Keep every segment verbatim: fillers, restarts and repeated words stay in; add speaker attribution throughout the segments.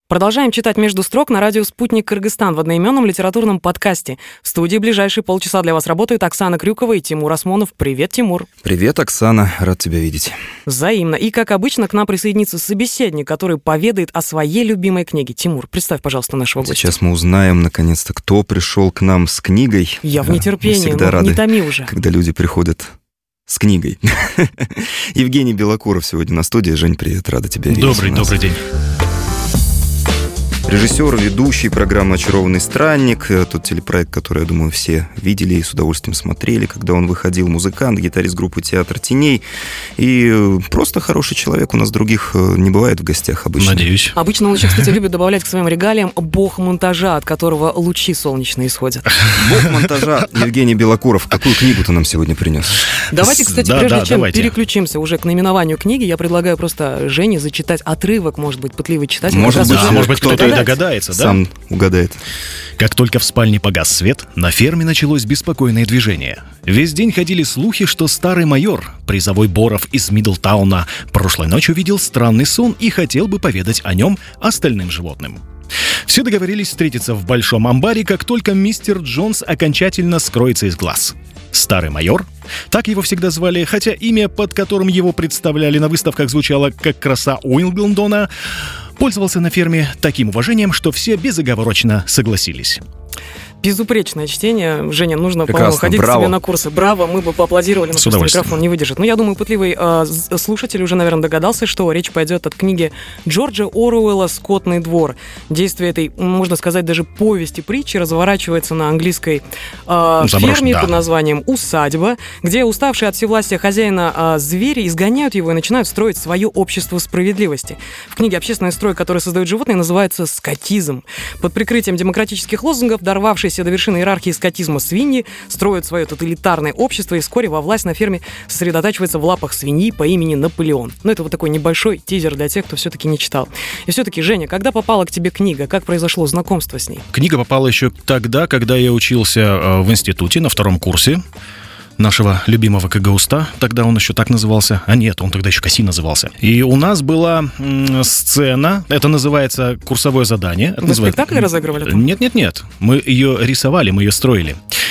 Speaker 1: Продолжаем читать между строк на радио «Спутник Кыргызстан» в одноименном литературном подкасте. В студии ближайшие полчаса для вас работают Оксана Крюкова и Тимур Осмонов. Привет, Тимур.
Speaker 2: Привет, Оксана. Рад тебя видеть.
Speaker 1: Взаимно. И, как обычно, к нам присоединится собеседник, который поведает о своей любимой книге. Тимур, представь, пожалуйста, нашего гостя.
Speaker 2: Сейчас мы узнаем, наконец-то, кто пришел к нам с книгой.
Speaker 1: Я в нетерпении,
Speaker 2: всегда
Speaker 1: ну,
Speaker 2: рады,
Speaker 1: не томи уже.
Speaker 2: Когда люди приходят с книгой. Евгений Белокуров сегодня на студии. Жень, привет, рада тебя видеть.
Speaker 3: Добрый, добрый день.
Speaker 2: Режиссер, ведущий программы «Очарованный странник». Тот телепроект, который, я думаю, все видели и с удовольствием смотрели, когда он выходил. Музыкант, гитарист группы «Театр теней». И просто хороший человек. У нас других не бывает в гостях обычно.
Speaker 3: Надеюсь.
Speaker 1: Обычно он еще, кстати, любит добавлять к своим регалиям бог монтажа, от которого лучи солнечные исходят.
Speaker 2: Бог монтажа Евгений Белокуров. Какую книгу ты нам сегодня принес?
Speaker 1: Давайте, кстати,
Speaker 3: Да,
Speaker 1: прежде
Speaker 3: да,
Speaker 1: чем
Speaker 3: давайте.
Speaker 1: переключимся уже к наименованию книги, я предлагаю просто Жене зачитать отрывок, может быть, пытливый читатель.
Speaker 2: Может
Speaker 1: как раз
Speaker 2: быть,
Speaker 1: уже
Speaker 3: А может быть, кто-то и
Speaker 1: догадается.
Speaker 3: догадается, да?
Speaker 2: Сам угадает.
Speaker 3: Как только в спальне погас свет, на ферме началось беспокойное движение. Весь день ходили слухи, что старый майор, призовой Боров из Мидлтауна, прошлой ночью видел странный сон и хотел бы поведать о нем остальным животным. Все договорились встретиться в большом амбаре, как только мистер Джонс окончательно скроется из глаз. Старый майор, так его всегда звали, хотя имя, под которым его представляли на выставках, звучало как краса Уимблдона, пользовался на ферме таким уважением, что все безоговорочно согласились.
Speaker 1: Безупречное чтение. Женя, нужно,
Speaker 2: Прекрасно,
Speaker 1: по-моему, ходить
Speaker 2: браво.
Speaker 1: к тебе на курсы. Браво, мы бы поаплодировали, но
Speaker 3: С
Speaker 1: просто
Speaker 3: удовольствием.
Speaker 1: микрофон не выдержит. Но я думаю, пытливый э, слушатель уже, наверное, догадался, что речь пойдет от книги Джорджа Оруэлла «Скотный двор». Действие этой, можно сказать, даже повести притчи разворачивается на английской э,
Speaker 3: Заброшен,
Speaker 1: ферме
Speaker 3: да.
Speaker 1: под названием «Усадьба», где уставшие от всевластия хозяина э, звери изгоняют его и начинают строить свое общество справедливости. В книге общественный строй, который создают животные, называется «скотизм». Под прикрытием демократических лозунгов, дорвавшиеся до вершины иерархии скотизма свиньи строят свое тоталитарное общество, и вскоре во власть на ферме сосредотачивается в лапах свиньи по имени Наполеон. Ну, это вот такой небольшой тизер для тех, кто все-таки не читал. И все-таки, Женя, когда попала к тебе книга? Как произошло знакомство с ней?
Speaker 3: Книга попала еще тогда, когда я учился э, в институте на втором курсе нашего любимого КГУста, тогда он еще так назывался, а нет, он тогда еще КАСИ назывался. И у нас была м, сцена, это называется курсовое задание. Это
Speaker 1: Вы
Speaker 3: называется...
Speaker 1: спектакль разыгрывали?
Speaker 3: Нет-нет-нет, мы ее рисовали, мы ее строили.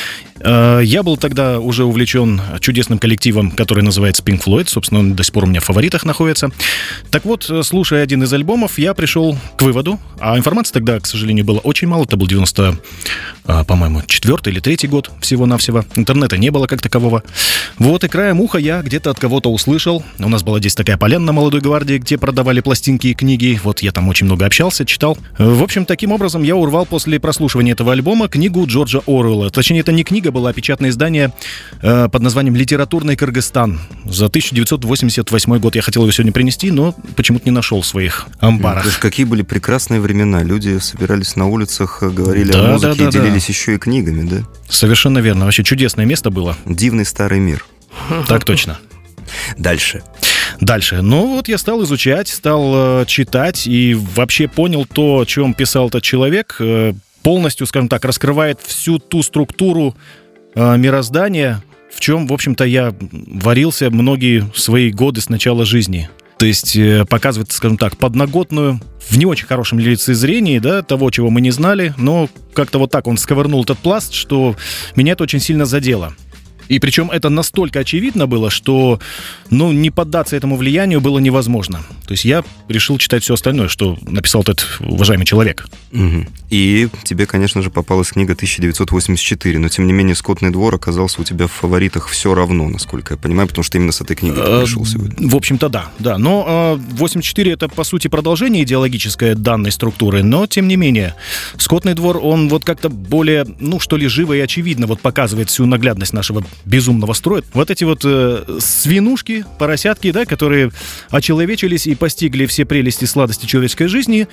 Speaker 3: Э, Я был тогда уже увлечен чудесным коллективом, который называется Pink Floyd. Собственно, он до сих пор у меня в фаворитах находится. Так вот, слушая один из альбомов, я пришел к выводу, а информации тогда, к сожалению, было очень мало. Это был девяносто, по-моему, четвертый или третий год всего-навсего. Интернета не было как такового. Вот, и краем уха я где-то от кого-то услышал. У нас была здесь такая поляна на Молодой гвардии, где продавали пластинки и книги. Вот я там очень много общался, читал. В общем, таким образом я урвал после прослушивания этого альбома книгу Джорджа Оруэлла. Точнее, это не книга была, печатное издание э, под названием «Литературный Кыргызстан» за тысяча девятьсот восемьдесят восьмой год. Я хотел его сегодня принести, но почему-то не нашел в своих амбарах.
Speaker 2: То есть какие были прекрасные времена. Люди собирались на улицах, говорили
Speaker 3: Да,
Speaker 2: о музыке
Speaker 3: да, да,
Speaker 2: и делились
Speaker 3: да.
Speaker 2: еще и книгами, да?
Speaker 3: Совершенно верно. Вообще чудесное место было.
Speaker 2: Дивный старый мир.
Speaker 3: Так точно.
Speaker 2: Дальше.
Speaker 3: Дальше. Ну вот я стал изучать, стал э, читать и вообще понял то, о чем писал этот человек. Э, полностью, скажем так, раскрывает всю ту структуру э, мироздания, в чем, в общем-то, я варился многие свои годы с начала жизни. То есть э, показывает, скажем так, подноготную в не очень хорошем лицезрении, да, того, чего мы не знали, но как-то вот так он сковырнул этот пласт, что меня это очень сильно задело. И причем это настолько очевидно было, что, ну, не поддаться этому влиянию было невозможно. То есть я решил читать все остальное, что написал этот уважаемый человек.
Speaker 2: Угу. И тебе, конечно же, попалась книга тысяча девятьсот восемьдесят четыре, но, тем не менее, «Скотный двор» оказался у тебя в фаворитах все равно, насколько я понимаю, потому что именно с этой книгой ты пришел сегодня.
Speaker 3: В общем-то, да. да. Но восемьдесят четыре это, по сути, продолжение идеологическое данной структуры, но, тем не менее, «Скотный двор», он вот как-то более, ну, что ли, живо и очевидно вот показывает всю наглядность нашего безумного строя. Вот эти вот э, свинушки, поросятки, да, которые очеловечились и постигли все прелести и сладости человеческой жизни,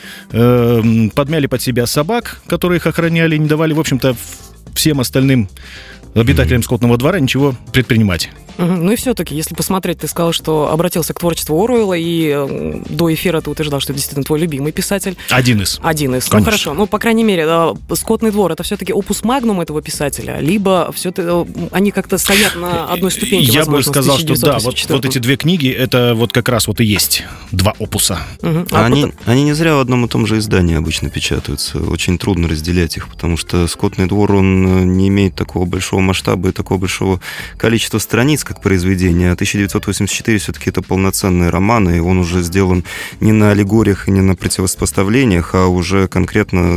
Speaker 3: э, подмяли под себя собак, которые их охраняли, не давали, в общем-то, всем остальным обитателям скотного двора ничего предпринимать.
Speaker 1: Угу. Ну и все-таки, если посмотреть, ты сказал, что обратился к творчеству Оруэлла, и э, до эфира ты утверждал, что это действительно твой любимый писатель.
Speaker 3: Один из.
Speaker 1: Один из.
Speaker 3: Конечно.
Speaker 1: Ну хорошо, ну по крайней мере, э, «Скотный двор» — это все-таки опус магнум этого писателя, либо все-таки э, они как-то стоят на одной ступеньке,
Speaker 3: Я
Speaker 1: возможно,
Speaker 3: бы сказал, что да, вот,
Speaker 1: тысяча девятьсот восемьдесят четвёртым.
Speaker 3: вот эти две книги, это вот как раз вот и есть два опуса.
Speaker 1: Угу.
Speaker 2: А
Speaker 1: А
Speaker 2: они,
Speaker 1: потом-
Speaker 2: они не зря в одном и том же издании обычно печатаются. Очень трудно разделять их, потому что «Скотный двор», он не имеет такого большого масштаба и такого большого количества страниц, как произведение. А тысяча девятьсот восемьдесят четыре все-таки это полноценный роман, и он уже сделан не на аллегориях и не на противопоставлениях, а уже конкретно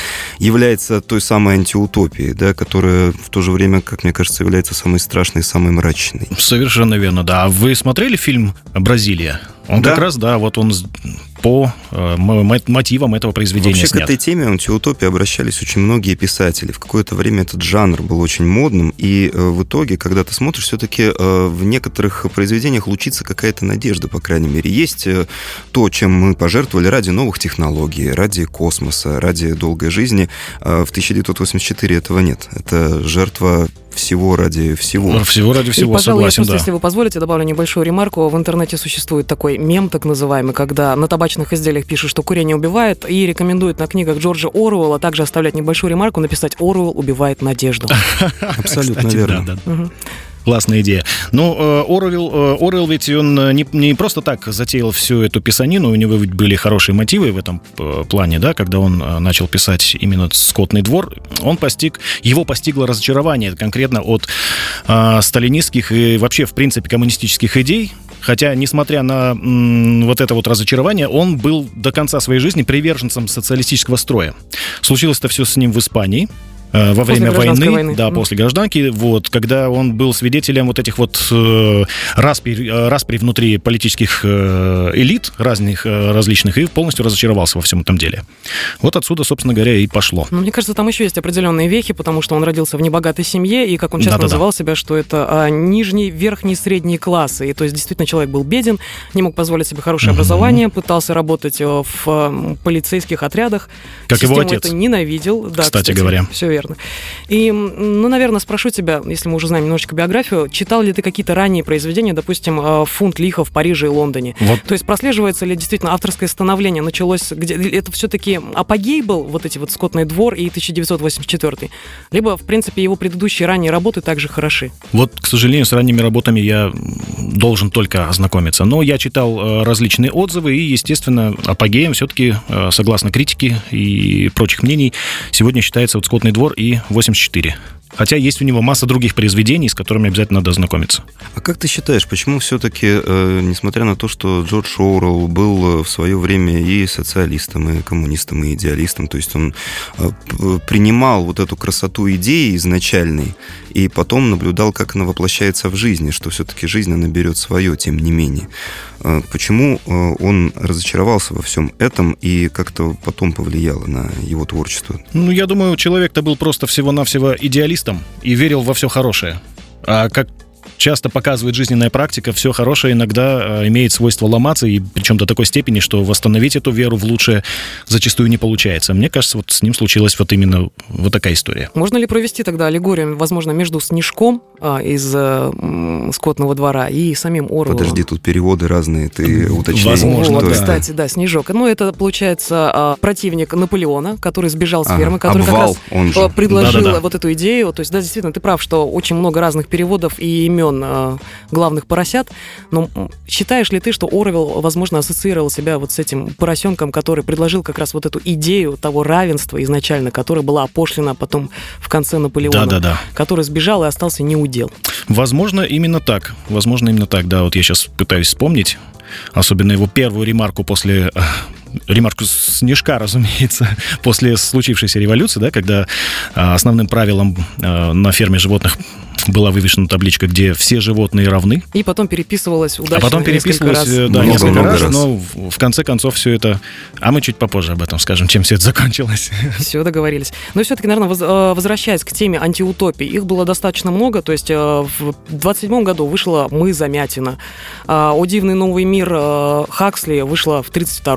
Speaker 2: является той самой антиутопией, да, которая в то же время, как мне кажется, является самой страшной и самой мрачной.
Speaker 3: Совершенно верно, да. А вы смотрели фильм «Бразилия»? Он
Speaker 2: Да.
Speaker 3: как раз, да, вот он с- по э, м- м- мотивам этого произведения
Speaker 2: Вообще
Speaker 3: снят.
Speaker 2: к этой теме антиутопии обращались очень многие писатели. В какое-то время этот жанр был очень модным, и э, в итоге, когда ты смотришь, все-таки э, в некоторых произведениях лучится какая-то надежда, по крайней мере. Есть э, то, чем мы пожертвовали ради новых технологий, ради космоса, ради долгой жизни. А в тысяча девятьсот восемьдесят четыре этого нет. Это жертва всего ради всего.
Speaker 3: Всего ради всего,
Speaker 1: и, пожалуй,
Speaker 3: согласен,
Speaker 1: я просто,
Speaker 3: да.
Speaker 1: если вы позволите, добавлю небольшую ремарку. В интернете существует такой мем, так называемый, когда на табачных изделиях пишут, что курение убивает, и рекомендуют на книгах Джорджа Оруэлла также оставлять небольшую ремарку, написать «Оруэлл убивает надежду».
Speaker 2: Абсолютно
Speaker 3: Кстати,
Speaker 2: верно.
Speaker 3: да, да.
Speaker 1: Мгм.
Speaker 3: Классная идея. Ну, э, Оруэлл, э, Оруэлл ведь он э, не, не просто так затеял всю эту писанину, у него ведь были хорошие мотивы в этом э, плане, да, когда он э, начал писать именно «Скотный двор», он постиг, его постигло разочарование конкретно от э, сталинистских и вообще, в принципе, коммунистических идей. Хотя, несмотря на м, вот это вот разочарование, он был до конца своей жизни приверженцем социалистического строя. Случилось это все с ним в Испании. э, Во
Speaker 1: После
Speaker 3: время
Speaker 1: гражданской
Speaker 3: войны,
Speaker 1: войны.
Speaker 3: да,
Speaker 1: Мгм.
Speaker 3: после гражданки, вот, когда он был свидетелем вот этих вот э, распри, э, распри внутри политических э, элит разных, э, различных, и полностью разочаровался во всем этом деле. Вот отсюда, собственно говоря, и пошло.
Speaker 1: Но мне кажется, там еще есть определенные вехи, потому что он родился в небогатой семье, и, как он часто
Speaker 3: Да-да-да.
Speaker 1: называл себя, что это а, нижний, верхний, средний классы. И то есть, действительно, человек был беден, не мог позволить себе хорошее
Speaker 3: Мгм.
Speaker 1: образование, пытался работать э, в э, полицейских отрядах.
Speaker 3: Как его
Speaker 1: Систему
Speaker 3: отец.
Speaker 1: это ненавидел. Да,
Speaker 3: Кстати говоря.
Speaker 1: Все верно. И, м, ну, наверное, спрошу тебя, если мы уже знаем немножечко биографию, читал ли ты какие-то ранние произведения, допустим, э, «Фунт лиха» в Париже и Лондоне?
Speaker 3: Вот.
Speaker 1: То есть прослеживается ли действительно авторское становление началось, где это все-таки апогей был, вот эти вот «Скотный двор» и тысяча девятьсот восемьдесят четвёртый, либо, в принципе, его предыдущие ранние работы также хороши?
Speaker 3: Вот, к сожалению, с ранними работами я должен только ознакомиться. Но я читал э, различные отзывы, и, естественно, апогеем все-таки, э, согласно критике и прочих мнений, сегодня считается вот «Скотный двор» и восемьдесят четыре. Хотя есть у него масса других произведений, с которыми обязательно надо ознакомиться.
Speaker 2: А как ты считаешь, почему все-таки, э, несмотря на то, что Джордж Оруэлл был в свое время и социалистом, и коммунистом, и идеалистом, то есть он э, п- принимал вот эту красоту идеи изначальной, и потом наблюдал, как она воплощается в жизни, что все-таки жизнь, она берет свое, тем не менее. Э, почему э, он разочаровался во всем этом и как-то потом повлияло на его творчество?
Speaker 3: Ну, я думаю, человек-то был просто всего-навсего идеалистом и верил во все хорошее. А как часто показывает жизненная практика, все хорошее иногда э, имеет свойство ломаться, и причем до такой степени, что восстановить эту веру в лучшее зачастую не получается. Мне кажется, вот с ним случилась вот именно вот такая история.
Speaker 1: Можно ли провести тогда аллегорию, возможно, между Снежком а, из а, м, «Скотного двора» и самим Оруэллом?
Speaker 2: Подожди, тут переводы разные, ты уточняй.
Speaker 3: Возможно,
Speaker 1: Вот,
Speaker 3: да.
Speaker 1: кстати, да, Снежок. Ну, это, получается, а, противник Наполеона, который сбежал с
Speaker 2: Ага,
Speaker 1: фермы, который
Speaker 2: обвал,
Speaker 1: как раз
Speaker 2: он же.
Speaker 1: а, предложил
Speaker 3: Да-да-да.
Speaker 1: вот эту идею. То есть, да, действительно, ты прав, что очень много разных переводов и имен а, главных поросят. Но м, считаешь ли ты, что Оруэлл, возможно, ассоциировал себя вот с этим поросенком, который предложил как раз вот эту идею того равенства изначально, которая была опошлена потом в конце Наполеона,
Speaker 3: Да-да-да.
Speaker 1: который сбежал и остался неудел?
Speaker 3: Возможно, именно так. Возможно, именно так, да. Вот я сейчас пытаюсь вспомнить, особенно его первую ремарку после... э, ремарку Снежка, разумеется, после случившейся революции, да, когда э, основным правилом э, на ферме животных была вывешена табличка, где все животные равны.
Speaker 1: И потом переписывалось удачно
Speaker 3: А потом
Speaker 1: несколько
Speaker 3: переписывалось,
Speaker 1: раз.
Speaker 3: э, да,
Speaker 2: Много,
Speaker 3: несколько
Speaker 2: много
Speaker 3: раз,
Speaker 2: раз.
Speaker 3: но в, в конце концов все это... А мы чуть попозже об этом скажем, чем все это закончилось.
Speaker 1: Все, договорились. Но все-таки, наверное, воз- э, возвращаясь к теме антиутопий, их было достаточно много. То есть э, в двадцать седьмом году вышла «Мы, Замятина». А «О дивный новый мир» э, Хаксли вышла в тридцать втором.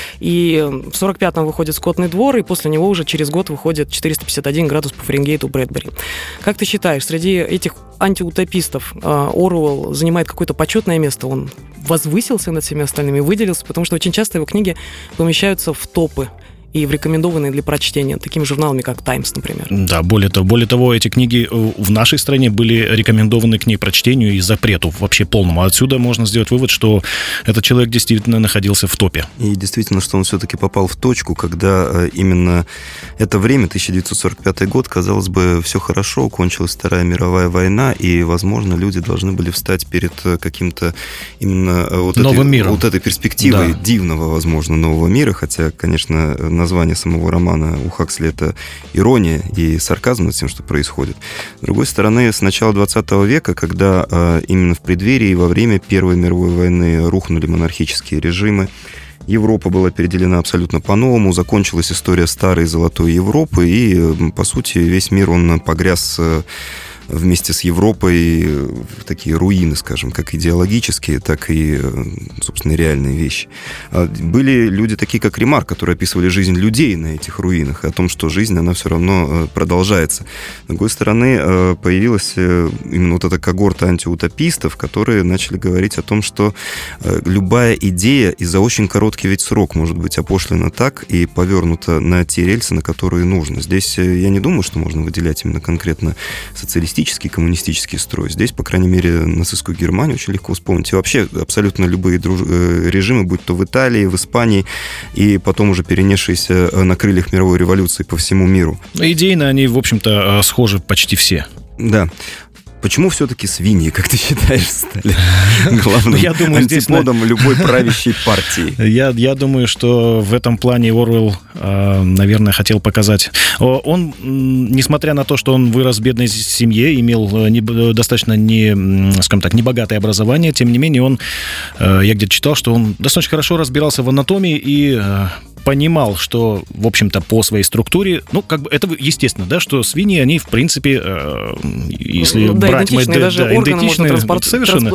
Speaker 1: И в сорок пятом выходит «Скотный двор», и после него уже через год выходит четыреста пятьдесят один градус по Фаренгейту Брэдбери. Как ты считаешь, среди этих антиутопистов Оруэлл занимает какое-то почетное место? Он возвысился над всеми остальными, выделился, потому что очень часто его книги помещаются в топы и в рекомендованные для прочтения такими журналами, как «Таймс», например. Да, более того, более того, эти книги в нашей стране были рекомендованы к ней прочтению и запрету вообще полному. Отсюда можно сделать вывод, что этот человек действительно находился в топе.
Speaker 2: И действительно, что он все-таки попал в точку, когда именно это время, тысяча девятьсот сорок пятый год, казалось бы, все хорошо, кончилась Вторая мировая война, и, возможно, люди должны были встать перед каким-то именно вот
Speaker 3: новым
Speaker 2: этой,
Speaker 3: миром.
Speaker 2: Вот этой перспективой, да, дивного, возможно, нового мира, хотя, конечно, название самого романа у Хаксли — это ирония и сарказм над тем, что происходит. С другой стороны, с начала двадцатого века, когда э, именно в преддверии и во время Первой мировой войны рухнули монархические режимы, Европа была переделена абсолютно по-новому, закончилась история старой золотой Европы, и, по сути, весь мир, он погряз э, вместе с Европой в такие руины, скажем, как идеологические, так и, собственно, реальные вещи. Были люди такие, как Ремарк, которые описывали жизнь людей на этих руинах, и о том, что жизнь, она все равно продолжается. С другой стороны, появилась именно вот эта когорта антиутопистов, которые начали говорить о том, что любая идея и за очень короткий ведь срок может быть опошлена так и повернута на те рельсы, на которые нужно. Здесь я не думаю, что можно выделять именно конкретно социалистический, коммунистический строй. Здесь, по крайней мере, нацистскую Германию очень легко вспомнить. И вообще абсолютно любые друж... режимы, будь то в Италии, в Испании, и потом уже перенесшиеся на крыльях мировой революции по всему миру.
Speaker 3: Идейно они, в общем-то, схожи почти все.
Speaker 2: Да. Почему все-таки свиньи, как ты считаешь, стали главным
Speaker 3: я думаю,
Speaker 2: антиподом здесь... любой правящей партии?
Speaker 3: Я, я думаю, что в этом плане Оруэлл, наверное, хотел показать. Он, несмотря на то, что он вырос в бедной семье, имел не, достаточно не, скажем так, небогатое образование, тем не менее, он, я где-то читал, что он достаточно хорошо разбирался в анатомии и понимал, что, в общем-то, по своей структуре, ну, как бы, это естественно, да, что свиньи, они, в принципе, э, если
Speaker 1: да,
Speaker 3: брать...
Speaker 1: идентичные,
Speaker 3: мы,
Speaker 1: даже
Speaker 3: да,
Speaker 1: органы
Speaker 3: идентичные,
Speaker 1: транспорт...
Speaker 3: совершенно.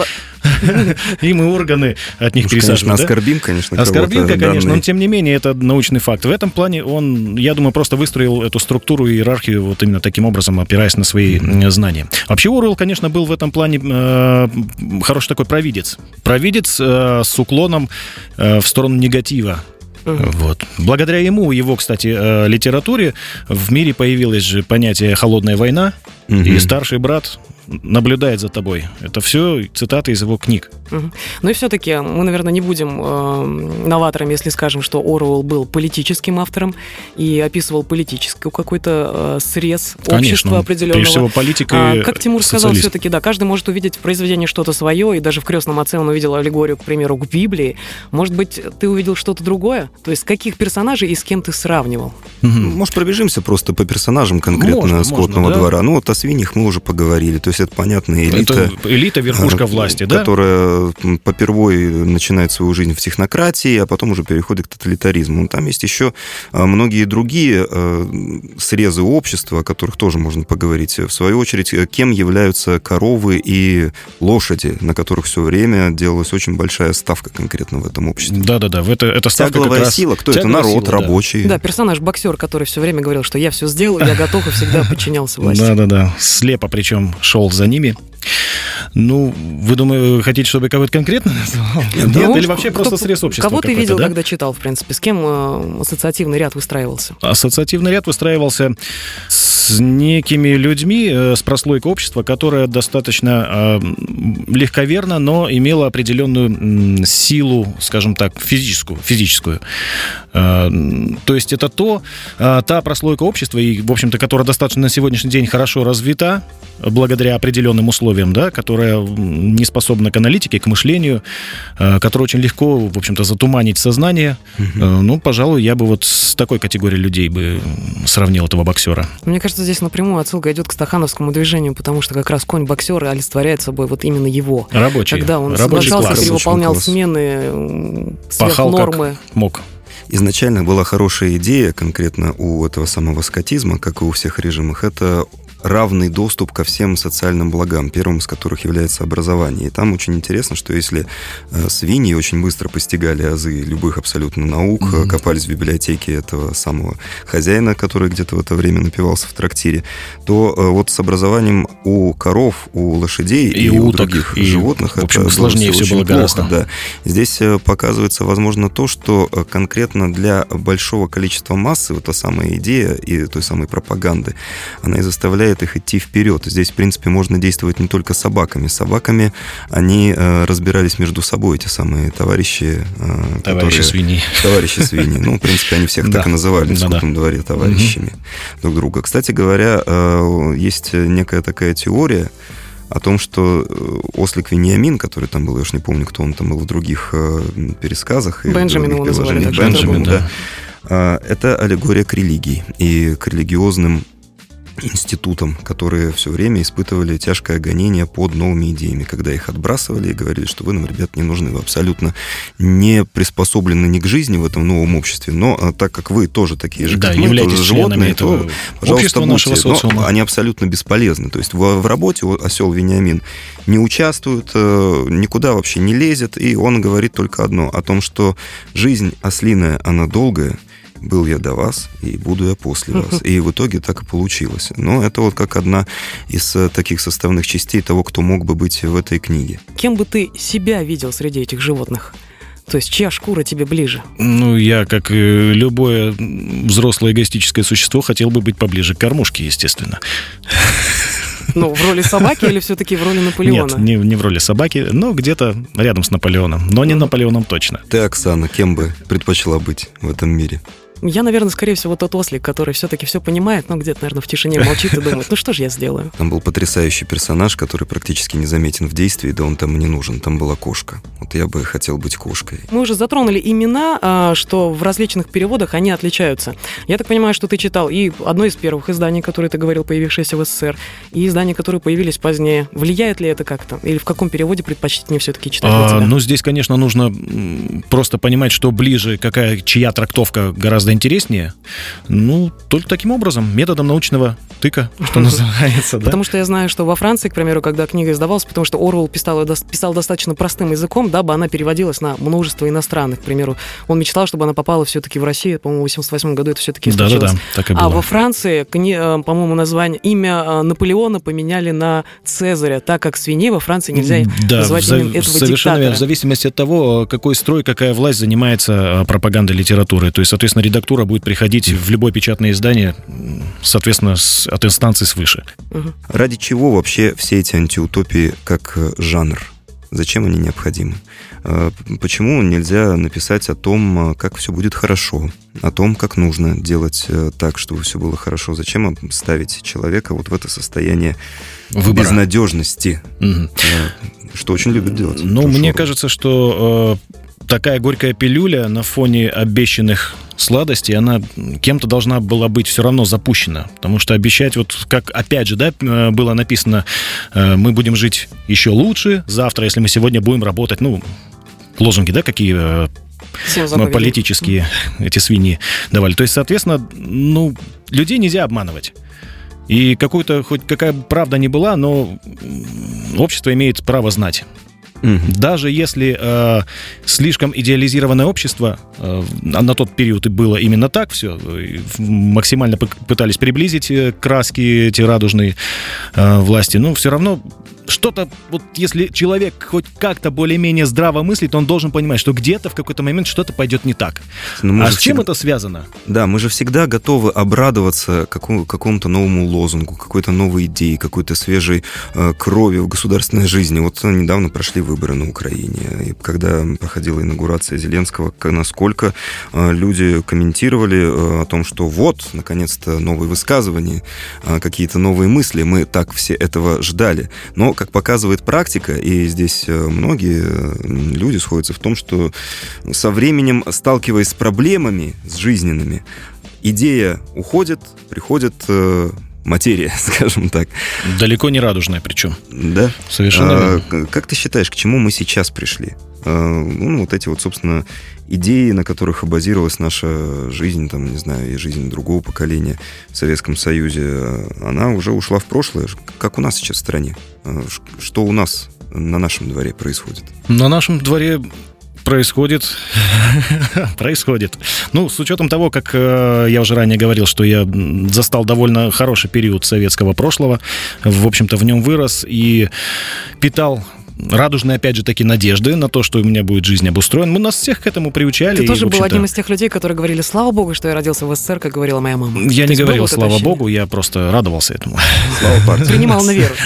Speaker 3: Им и органы от них
Speaker 2: Уж,
Speaker 3: пересаживают.
Speaker 2: Конечно, оскорбим, конечно,
Speaker 3: Оскорбинка, конечно, но, тем не менее, это научный факт. В этом плане он, я думаю, просто выстроил эту структуру и иерархию вот именно таким образом, опираясь на свои mm-hmm. знания. Вообще, Оруэлл, конечно, был в этом плане э, хороший такой провидец. Провидец э, с уклоном э, в сторону негатива. Uh-huh. Вот. Благодаря ему, его, кстати, литературе в мире появилось же понятие «холодная война», uh-huh. и «старший брат наблюдает за тобой». Это все цитаты из его книг.
Speaker 1: Угу. Ну и все-таки мы, наверное, не будем э, новаторами, если скажем, что Оруэлл был политическим автором и описывал политический какой-то э, срез общества
Speaker 3: Конечно,
Speaker 1: определенного.
Speaker 3: Прежде всего, политика
Speaker 1: а,
Speaker 3: и
Speaker 1: как Тимур
Speaker 3: социалист.
Speaker 1: сказал, все-таки, да, каждый может увидеть в произведении что-то свое, и даже в «Крестном отце» он увидел аллегорию, к примеру, к Библии. Может быть, ты увидел что-то другое? То есть каких персонажей и с кем ты сравнивал?
Speaker 2: Угу. Может, пробежимся просто по персонажам конкретно
Speaker 3: можно,
Speaker 2: «Скотного
Speaker 3: можно, да?
Speaker 2: двора». Ну, вот о свиньях мы уже поговорили. То есть это понятная элита.
Speaker 3: Это элита, верхушка власти, да?
Speaker 2: Которая попервой начинает свою жизнь в технократии, а потом уже переходит к тоталитаризму. Там есть еще многие другие срезы общества, о которых тоже можно поговорить. В свою очередь, кем являются коровы и лошади, на которых все время делалась очень большая ставка конкретно в этом обществе.
Speaker 3: Да-да-да, это, это ставка
Speaker 2: Тягловая
Speaker 3: как раз...
Speaker 2: сила, кто это? Народ,
Speaker 3: сила,
Speaker 2: рабочий.
Speaker 1: Да. да, персонаж-боксер, который все время говорил, что я все сделаю, я готов, и всегда подчинялся власти.
Speaker 3: Да-да-да, слепо причем шел за ними. Ну, вы думаете, хотите, чтобы я кого-то конкретно назвал? Нет,
Speaker 1: ну,
Speaker 3: или вообще
Speaker 1: кто,
Speaker 3: просто срез общества?
Speaker 1: Кого ты видел,
Speaker 3: да?
Speaker 1: когда читал, в принципе? С кем э, ассоциативный ряд выстраивался?
Speaker 3: Ассоциативный ряд выстраивался с некими людьми, э, с прослойкой общества, которая достаточно э, легковерна, но имела определенную э, силу, скажем так, физическую. физическую. Э, то есть это то, э, та прослойка общества, и, в общем-то, которая достаточно на сегодняшний день хорошо развита, благодаря определенным условиям, да, которая не способна к аналитике, к мышлению, которая очень легко, в общем-то, затуманить сознание. Угу. Ну, пожалуй, я бы вот с такой категорией людей бы сравнил этого боксера.
Speaker 1: Мне кажется, здесь напрямую отсылка идет к стахановскому движению, потому что как раз конь боксера олицетворяет собой вот именно его.
Speaker 3: Рабочий.
Speaker 1: Когда он
Speaker 3: рабочий
Speaker 1: соглашался,
Speaker 3: класс.
Speaker 1: перевыполнял смены сверх
Speaker 3: Пахал
Speaker 1: нормы.
Speaker 3: как мог.
Speaker 2: Изначально была хорошая идея конкретно у этого самого скотизма, как и у всех режимов. Это равный доступ ко всем социальным благам, первым из которых является образование. И там очень интересно, что если свиньи очень быстро постигали азы любых абсолютно наук, mm-hmm. копались в библиотеке этого самого хозяина, который где-то в это время напивался в трактире, то вот с образованием у коров, у лошадей и, и у уток, других и, животных
Speaker 3: в общем, это сложнее все было гораздо.
Speaker 2: Да. Здесь показывается, возможно, то, что конкретно для большого количества массы вот та самая идея и той самой пропаганды, она и заставляет их идти вперед. Здесь, в принципе, можно действовать не только собаками. С собаками они э, разбирались между собой, эти самые товарищи... Э,
Speaker 3: товарищи которые... свиньи.
Speaker 2: Товарищи свиньи. Ну, в принципе, они всех так и называли в скотном дворе товарищами друг друга. Кстати говоря, э, есть некая такая теория о том, что Ослик Вениамин, который там был, я уж не помню, кто он там был в других э, пересказах.
Speaker 1: Бенджамин его называли.
Speaker 2: Бенджамин, да. да. Это аллегория к религии и к религиозным институтам, которые все время испытывали тяжкое гонение под новыми идеями, когда их отбрасывали и говорили, что вы нам, ребят, не нужны, вы абсолютно не приспособлены ни к жизни в этом новом обществе, но так как вы тоже такие же,
Speaker 3: да,
Speaker 2: как мы, тоже животные, то, пожалуйста, будьте. Но они абсолютно бесполезны. То есть в, в работе осел Вениамин не участвует, никуда вообще не лезет, и он говорит только одно, о том, что жизнь ослиная, она долгая, был я до вас, и буду я после вас. И в итоге так и получилось. Но это вот как одна из таких составных частей того, кто мог бы быть в этой книге.
Speaker 1: Кем бы ты себя видел среди этих животных? То есть чья шкура тебе ближе?
Speaker 3: Ну, я, как и любое взрослое эгоистическое существо, хотел бы быть поближе к кормушке, естественно.
Speaker 1: Ну, в роли собаки или все-таки в роли Наполеона?
Speaker 3: Нет, не, не в роли собаки, но где-то рядом с Наполеоном. Но не Наполеоном точно.
Speaker 2: Ты, Оксана, кем бы предпочла быть в этом мире?
Speaker 1: Я, наверное, скорее всего, тот ослик, который все-таки все понимает, но где-то, наверное, в тишине молчит и думает, ну что же я сделаю?
Speaker 2: Там был потрясающий персонаж, который практически незаметен в действии, да он там не нужен. Там была кошка. Вот я бы хотел быть кошкой.
Speaker 1: Мы уже затронули имена, что в различных переводах они отличаются. Я так понимаю, что ты читал и одно из первых изданий, которые ты говорил, появившееся в СССР, и издания, которые появились позднее. Влияет ли это как-то? Или в каком переводе предпочтительнее все-таки читать для тебя?
Speaker 3: А, ну, здесь, конечно, нужно просто понимать, что ближе, какая, чья трактовка гораздо интереснее. Ну, только таким образом, методом научного тыка, что называется.
Speaker 1: Потому что я знаю, что во Франции, к примеру, когда книга издавалась, потому что Оруэлл писал, писал достаточно простым языком, дабы она переводилась на множество иностранных. К примеру, он мечтал, чтобы она попала все-таки в Россию. По-моему, в восемьдесят восьмом году это все-таки случилось.
Speaker 3: Да-да-да, так и было.
Speaker 1: А во Франции, по-моему, название, имя Наполеона поменяли на Цезаря, так как свиней во Франции нельзя
Speaker 3: да,
Speaker 1: называть
Speaker 3: за,
Speaker 1: именно этого
Speaker 3: совершенно
Speaker 1: диктатора.
Speaker 3: Верно, в зависимости от того, какой строй, какая власть занимается пропагандой литературы. То есть, соответственно, редактура будет приходить в любое печатное издание, соответственно, с, от инстанции свыше.
Speaker 1: Угу.
Speaker 2: Ради чего вообще все эти антиутопии как жанр? Зачем они необходимы? Почему нельзя написать о том, как все будет хорошо, о том, как нужно делать так, чтобы все было хорошо? Зачем ставить человека вот в это состояние выбора, безнадежности,
Speaker 3: угу.
Speaker 2: что очень любят делать?
Speaker 3: Ну, мне шоу. кажется, что э, такая горькая пилюля на фоне обещанных сладостей, она кем-то должна была быть все равно запущена. Потому что обещать, вот как опять же, да, было написано, мы будем жить еще лучше завтра, если мы сегодня будем работать, ну, лозунги, да, какие политические эти свиньи давали. То есть, соответственно, ну, людей нельзя обманывать. И какую-то, хоть какая бы правда ни была, но общество имеет право знать. Mm-hmm. Даже если э, слишком идеализированное общество, э, на тот период и было именно так все, максимально пытались приблизить краски эти радужные э, власти, но все равно что-то, вот если человек хоть как-то более-менее здраво мыслит, он должен понимать, что где-то в какой-то момент что-то пойдет не так. А с чем всегда... это связано?
Speaker 2: Да, мы же всегда готовы обрадоваться какому- какому-то новому лозунгу, какой-то новой идее, какой-то свежей э, крови в государственной жизни. Вот недавно прошли выборы на Украине, и когда проходила инаугурация Зеленского, насколько э, люди комментировали э, о том, что вот, наконец-то, новые высказывания, э, какие-то новые мысли, мы так все этого ждали. Но как показывает практика, и здесь многие люди сходятся в том, что со временем, сталкиваясь с проблемами, с жизненными, идея уходит, приходит материя, скажем так.
Speaker 3: Далеко не радужная причем.
Speaker 2: Да?
Speaker 3: Совершенно.
Speaker 2: А, как ты считаешь, к чему мы сейчас пришли? А, ну, вот эти вот, собственно, идеи, на которых базировалась наша жизнь, там, не знаю, и жизнь другого поколения в Советском Союзе, она уже ушла в прошлое. Как у нас сейчас в стране? Что у нас на нашем дворе происходит?
Speaker 3: На нашем дворе происходит... происходит. Ну, с учетом того, как э, я уже ранее говорил, что я застал довольно хороший период советского прошлого, в общем-то, в нем вырос и питал радужные, опять же, такие надежды на то, что у меня будет жизнь обустроена. Мы нас всех к этому приучали.
Speaker 1: Ты
Speaker 3: и,
Speaker 1: тоже был
Speaker 3: общем-то...
Speaker 1: одним из тех людей, которые говорили: слава богу, что я родился в СССР, как говорила моя мама.
Speaker 3: Я
Speaker 1: То
Speaker 3: не говорил,
Speaker 1: вот
Speaker 3: слава богу, я просто радовался этому.
Speaker 2: Слава партии.
Speaker 1: Принимал на веру.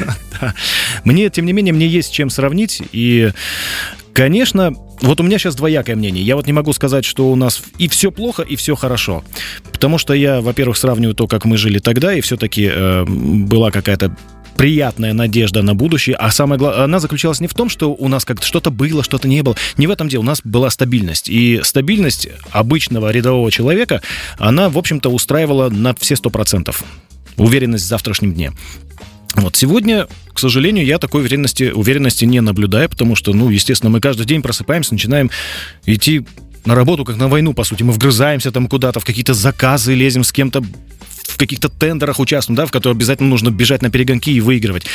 Speaker 3: Мне, тем не менее, мне есть с чем сравнить. И, конечно, вот у меня сейчас двоякое мнение. Я вот не могу сказать, что у нас и все плохо, и все хорошо. Потому что я, во-первых, сравниваю то, как мы жили тогда, и все-таки э, была какая-то приятная надежда на будущее, а самое главное, она заключалась не в том, что у нас как-то что-то было, что-то не было. Не в этом дело. У нас была стабильность. И стабильность обычного рядового человека, она, в общем-то, устраивала на все сто процентов. Уверенность в завтрашнем дне. Вот сегодня, к сожалению, я такой уверенности, уверенности не наблюдаю, потому что, ну, естественно, мы каждый день просыпаемся, начинаем идти на работу, как на войну, по сути. Мы вгрызаемся там куда-то, в какие-то заказы лезем с кем-то, в каких-то тендерах участвуем, да, в которые обязательно нужно бежать на перегонки и выигрывать.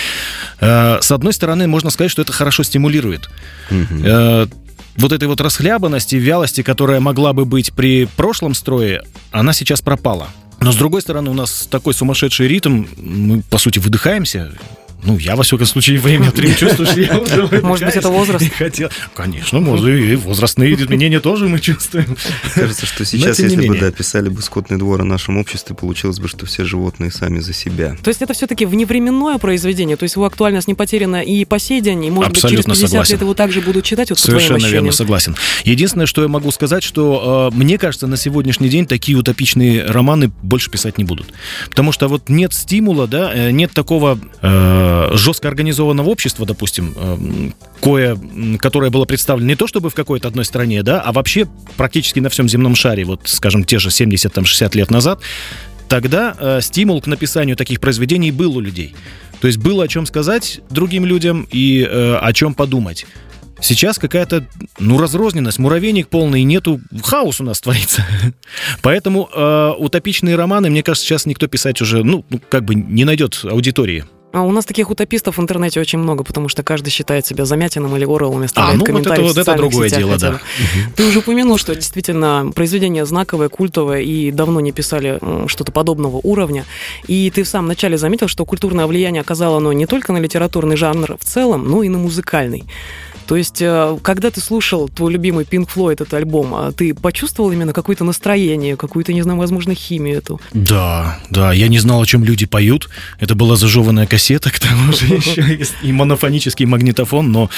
Speaker 3: С одной стороны, можно сказать, что это хорошо стимулирует. Mm-hmm. Вот этой вот расхлябанности, вялости, которая могла бы быть при прошлом строе, она сейчас пропала. Но, с другой стороны, у нас такой сумасшедший ритм, мы, по сути, выдыхаемся. Ну, я, во всяком случае, время от времени чувствую, что я уже выдыхаюсь.
Speaker 1: Может быть, это возраст?
Speaker 3: Хотел. Конечно, может, и возрастные изменения тоже мы чувствуем.
Speaker 2: Кажется, что сейчас, если бы, да, писали бы «Скотный двор» о нашем обществе, получилось бы, что все животные сами за себя.
Speaker 1: То есть это все-таки вневременное произведение? То есть его актуальность не потеряна и по сей день, и, может
Speaker 3: Абсолютно
Speaker 1: быть, через пятьдесят
Speaker 3: согласен.
Speaker 1: лет его также будут читать, вот по
Speaker 3: Совершенно
Speaker 1: твоим
Speaker 3: верно,
Speaker 1: ощущениям?
Speaker 3: согласен. Единственное, что я могу сказать, что э, мне кажется, на сегодняшний день такие утопичные романы больше писать не будут. Потому что вот нет стимула, да, нет такого э, жестко организованного общества, допустим, кое, которое было представлено не то чтобы в какой-то одной стране, да, а вообще практически на всем земном шаре, вот, скажем, те же семьдесят-шестьдесят лет назад, тогда э, стимул к написанию таких произведений был у людей. То есть было о чем сказать другим людям и э, о чем подумать. Сейчас какая-то, ну, разрозненность, муравейник полный, нету, хаос у нас творится. Поэтому э, утопичные романы, мне кажется, сейчас никто писать уже, ну, как бы не найдет аудитории.
Speaker 1: А у нас таких утопистов в интернете очень много, потому что каждый считает себя Замятиным или Оруэллом и оставляет
Speaker 3: а, ну,
Speaker 1: комментарии
Speaker 3: вот это,
Speaker 1: в
Speaker 3: вот это
Speaker 1: социальных
Speaker 3: другое
Speaker 1: сетях.
Speaker 3: дело, да.
Speaker 1: Угу. Ты уже упомянул, что действительно произведение знаковое, культовое, и давно не писали что-то подобного уровня. И ты в самом начале заметил, что культурное влияние оказало оно не только на литературный жанр в целом, но и на музыкальный. То есть, когда ты слушал твой любимый Pink Floyd, этот альбом, ты почувствовал именно какое-то настроение, какую-то, не знаю, возможно, химию эту?
Speaker 3: Да, да, я не знал, о чем люди поют. Это была зажеванная кассета, к тому же еще и монофонический магнитофон, но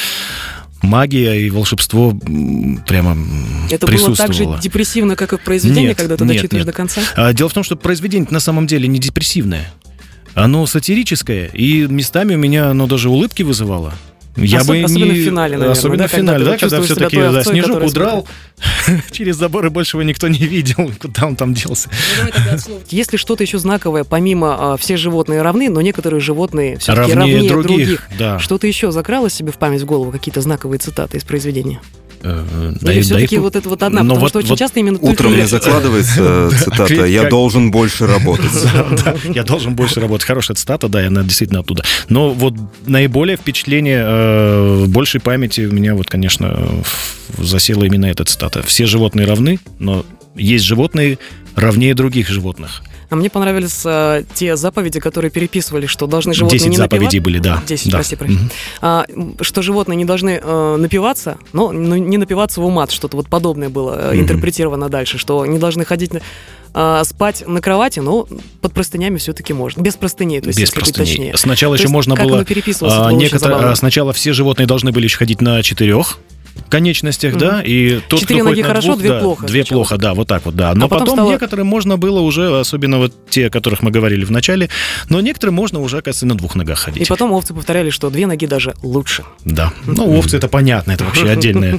Speaker 3: магия и волшебство прямо
Speaker 1: это
Speaker 3: присутствовало.
Speaker 1: Это было так же депрессивно, как и в произведении,
Speaker 3: нет,
Speaker 1: когда ты
Speaker 3: нет,
Speaker 1: дочитываешь
Speaker 3: нет.
Speaker 1: до конца?
Speaker 3: Дело в том, что произведение на самом деле не депрессивное. Оно сатирическое, и местами у меня оно даже улыбки вызывало. Я
Speaker 1: Особ-
Speaker 3: бы не...
Speaker 1: Особенно в финале, наверное.
Speaker 3: Особенно
Speaker 1: да,
Speaker 3: в финале, да, когда все-таки да,
Speaker 1: овцой,
Speaker 3: снежок удрал через забор, и больше его никто не видел, куда он там делся.
Speaker 1: Есть ли что-то еще знаковое, помимо а, «все животные равны», но некоторые животные все-таки
Speaker 3: равнее,
Speaker 1: равнее
Speaker 3: других?
Speaker 1: других?
Speaker 3: Да.
Speaker 1: Что-то еще закралось себе в память, в голову, какие-то знаковые цитаты из произведения?
Speaker 3: Или
Speaker 1: да, все-таки да, вот это вот одна,
Speaker 3: но
Speaker 1: потому
Speaker 3: вот,
Speaker 1: что очень
Speaker 3: вот
Speaker 1: часто именно...
Speaker 2: Утром мне закладывается цитата «Я должен больше работать».
Speaker 3: Я должен больше работать. Хорошая цитата, да, она действительно оттуда. Но вот наиболее впечатление, большей памяти у меня вот, конечно, засела именно эта цитата. «Все животные равны, но есть животные равнее других животных».
Speaker 1: А мне понравились а, те заповеди, которые переписывали, что должны животные
Speaker 3: десять
Speaker 1: не
Speaker 3: заповедей
Speaker 1: напиваться.
Speaker 3: были, да.
Speaker 1: десять,
Speaker 3: да.
Speaker 1: прости, прости. Mm-hmm. А, что животные не должны а, напиваться, но ну, не напиваться в умат, что-то вот подобное было mm-hmm. интерпретировано дальше, что не должны ходить... А, спать на кровати, но под простынями все-таки можно. Без простыней, то есть,
Speaker 3: без
Speaker 1: если
Speaker 3: простыней.
Speaker 1: быть точнее.
Speaker 3: Сначала
Speaker 1: то
Speaker 3: еще
Speaker 1: есть,
Speaker 3: можно
Speaker 1: как
Speaker 3: было...
Speaker 1: оно переписывалось,
Speaker 3: А,
Speaker 1: это было
Speaker 3: некотор...
Speaker 1: очень забавно.
Speaker 3: Сначала все животные должны были еще ходить на четырех конечностях, mm-hmm. да, и тот,
Speaker 1: Четыре
Speaker 3: кто
Speaker 1: ноги
Speaker 3: ходит на
Speaker 1: хорошо,
Speaker 3: двух,
Speaker 1: две
Speaker 3: да,
Speaker 1: плохо.
Speaker 3: Две
Speaker 1: сначала.
Speaker 3: плохо, да, вот так вот, да. Но
Speaker 1: а потом,
Speaker 3: потом
Speaker 1: стало...
Speaker 3: некоторым можно было уже, особенно вот те, о которых мы говорили в начале, но некоторым можно уже, оказывается, на двух ногах ходить.
Speaker 1: И потом овцы повторяли, что две ноги даже лучше.
Speaker 3: Да. Ну, овцы это понятно, это вообще отдельная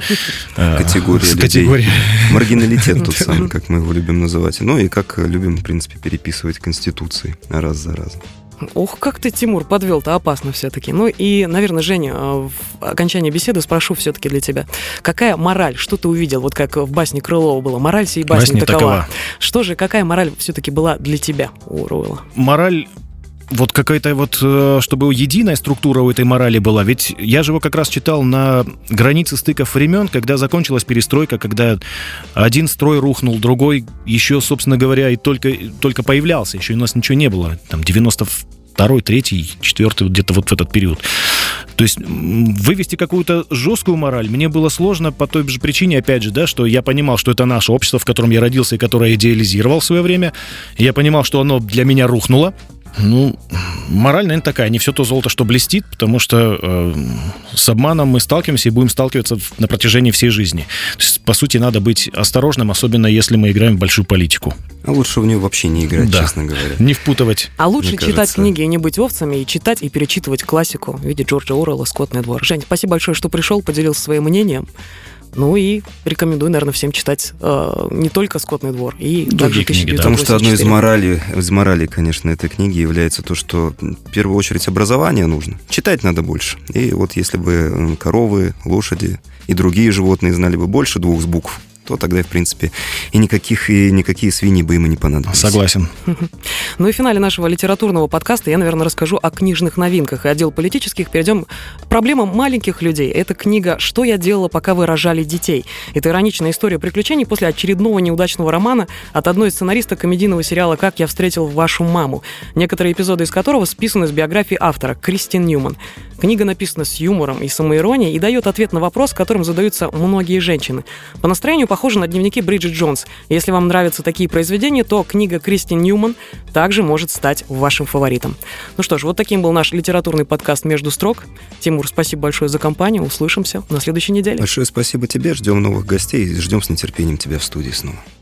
Speaker 2: категория. Маргиналитет тот самый, как мы его любим называть. Ну и как любим, в принципе, переписывать конституции раз за разом.
Speaker 1: Ох, как ты, Тимур, подвел-то опасно все-таки. Ну и, наверное, Женя, в окончании беседы спрошу все-таки для тебя. Какая мораль, что ты увидел? Вот как в басне Крылова было. Мораль сей басни, басни такова. такова. Что же, какая мораль все-таки была для тебя у Оруэлла?
Speaker 3: Мораль... Вот какая-то вот, чтобы единая структура у этой морали была. Ведь я же его как раз читал на границе стыков времен, когда закончилась перестройка, когда один строй рухнул, другой еще, собственно говоря, и только, только появлялся. Еще у нас ничего не было. Там девяносто второй, третий, четвертый, где-то вот в этот период. То есть вывести какую-то жесткую мораль мне было сложно по той же причине, опять же, да, что я понимал, что это наше общество, в котором я родился и которое идеализировал в свое время. Я понимал, что оно для меня рухнуло. Ну, мораль, наверное, такая, не все то золото, что блестит, потому что э, с обманом мы сталкиваемся и будем сталкиваться на протяжении всей жизни. То есть, по сути, надо быть осторожным, особенно если мы играем в большую политику.
Speaker 2: А лучше в нее вообще не играть,
Speaker 3: да.
Speaker 2: честно говоря.
Speaker 3: Не впутывать.
Speaker 1: А лучше читать
Speaker 2: кажется...
Speaker 1: книги и не быть овцами, и читать, и перечитывать классику в виде Джорджа Оруэлла «Скотный двор». Жень, спасибо большое, что пришел, поделился своим мнением. Ну и рекомендую, наверное, всем читать э, не только «Скотный двор», и
Speaker 3: другие
Speaker 1: также
Speaker 3: книги, да.
Speaker 2: Потому что одной из моралей, из моралей, конечно, этой книги является то, что в первую очередь образование нужно. Читать надо больше. И вот если бы коровы, лошади и другие животные знали бы больше двух букв, то тогда, в принципе, и никаких, и никакие свиньи бы ему не понадобились.
Speaker 3: Согласен.
Speaker 1: Ну и в финале нашего литературного подкаста я, наверное, расскажу о книжных новинках и отдел политических. Перейдем к проблемам маленьких людей. Это книга «Что я делала, пока вы рожали детей». Это ироничная история приключений после очередного неудачного романа от одной из сценаристок комедийного сериала «Как я встретил вашу маму», некоторые эпизоды из которого списаны с биографии автора Кристин Ньюман. Книга написана с юмором и самоиронией и дает ответ на вопрос, которым задаются многие женщины. По настроению похожа на дневники Бриджит Джонс. Если вам нравятся такие произведения, то книга Кристин Ньюман также может стать вашим фаворитом. Ну что ж, вот таким был наш литературный подкаст «Между строк». Тимур, спасибо большое за компанию. Услышимся на следующей неделе.
Speaker 2: Большое спасибо тебе. Ждем новых гостей и ждем с нетерпением тебя в студии снова.